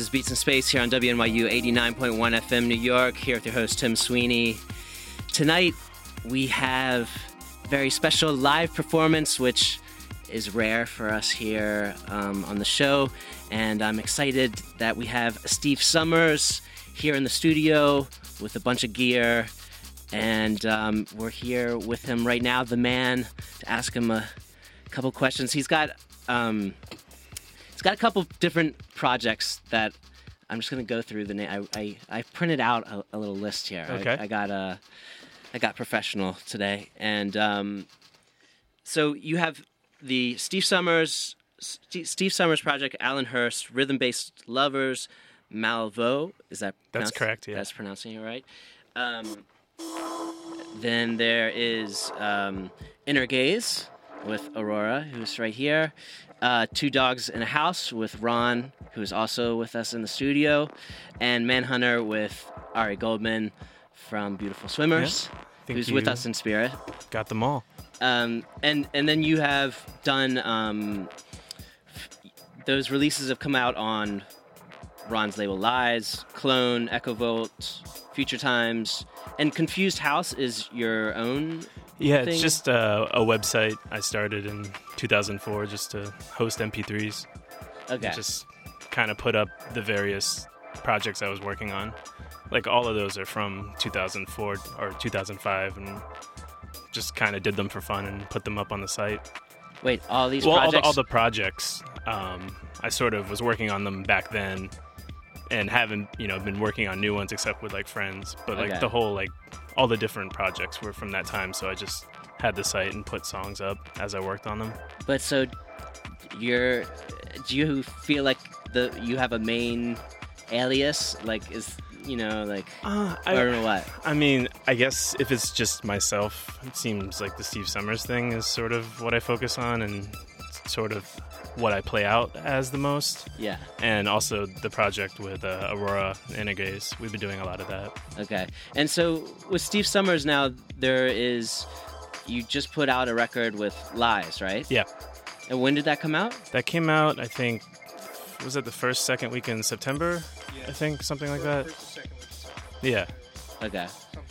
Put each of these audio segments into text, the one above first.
Beats in Space here on WNYU 89.1 FM New York, here with your host Tim Sweeney. Tonight we have a very special live performance, which is rare for us here on the show, and I'm excited that we have Steve Summers here in the studio with a bunch of gear, and we're here with him right now, the man, to ask him a couple questions. He's got a couple different projects that I'm just going to go through the name. I printed out a little list here. Okay. I got professional today, and so you have the Steve Summers project, Alan Hurst, Rhythm Based Lovers, Malvo. Is that That's correct? Yeah. That's pronouncing it right. Then there is Inner Gaze with Aurora, who's right here. Two Dogs in a House with Ron, who's also with us in the studio. And Manhunter with Ari Goldman from Beautiful Swimmers, who's with us in spirit. Got them all. And then you have done those releases have come out on Ron's label Lies, Clone, Echo Volt, Future Times, and Confused House is your own Yeah, thing? it's just a website I started in 2004 just to host MP3s. Okay. Just kind of put up the various projects I was working on. Like all of those are from 2004 or 2005, and just kind of did them for fun and put them up on the site. Wait, all these projects? All the projects, I sort of was working on them back then, and haven't been working on new ones except with like friends. But like the whole all the different projects were from that time, so I just had the site and put songs up as I worked on them. But so do you feel like you have a main alias? Like I don't know what. I mean, I guess if it's just myself, it seems like the Steve Summers thing is sort of what I focus on and sort of what I play out as the most. Yeah. And also the project with Aurora and Inner Gaze. We've been doing a lot of that. Okay. And so with Steve Summers now, you just put out a record with Lies, right? Yeah. And when did that come out? That came out, I think, was it the second week in September? Yeah. I think, something like that. First or second week of September. Yeah. Okay.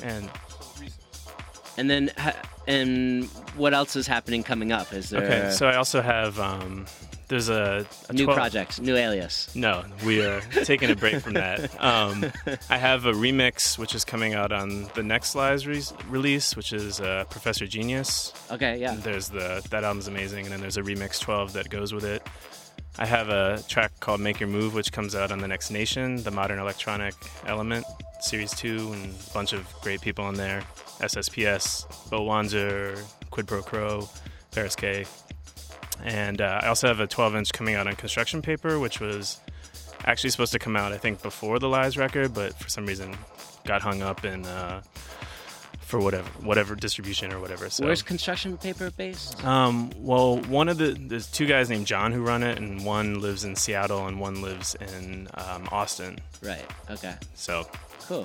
And then and what else is happening coming up? Is there Okay, so I also have there's a new project, new alias? No, we are taking a break from that. I have a remix which is coming out on the next Lies release, which is Professor Genius. Okay, yeah. And there's that album's amazing, and then there's a remix 12 that goes with it. I have a track called Make Your Move, which comes out on The Next Nation, the Modern Electronic Element, Series 2, and a bunch of great people on there. SSPS, Bo Wanzer, Quid Pro Quo, Paris K. And I also have a 12-inch coming out on Construction Paper, which was actually supposed to come out, I think, before the Lies record, but for some reason got hung up in for whatever distribution or whatever. So where's Construction Paper based? Well, there's two guys named John who run it, and one lives in Seattle and one lives in Austin. Right. Okay. So cool.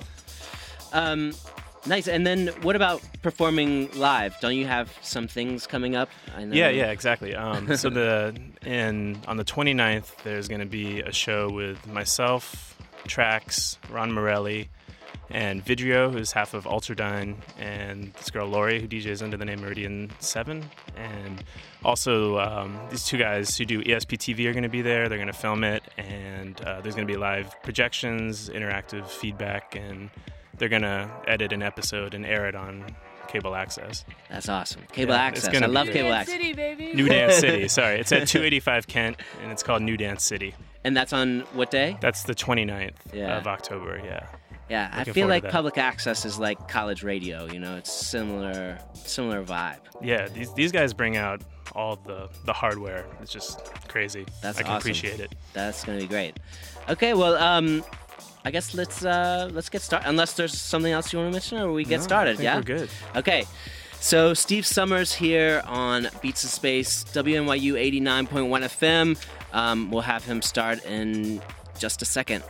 Nice. And then what about performing live? Don't you have some things coming up? I know. Yeah, exactly. So on the 29th, there's going to be a show with myself, Trax, Ron Morelli, and Vidrio, who's half of Ultradyne, and this girl Lori, who DJs under the name Meridian 7. And also these two guys who do ESP TV are going to be there. They're going to film it, and there's going to be live projections, interactive feedback, and they're going to edit an episode and air it on cable access. That's awesome. Cable access. I love cable access. City, baby. New Dance City, sorry. It's at 285 Kent, and it's called New Dance City. And that's on what day? That's the 29th of October, yeah. Yeah, I feel like public access is like college radio, it's similar vibe. Yeah, these guys bring out all the hardware. It's just crazy. That's I can awesome. appreciate it. That's going to be great. Okay, well, I guess let's get started. Unless there's something else you want to mention, or we get started. I think we're good. Okay. So Steve Summers here on Beats in Space, WNYU 89.1 FM. We'll have him start in just a second.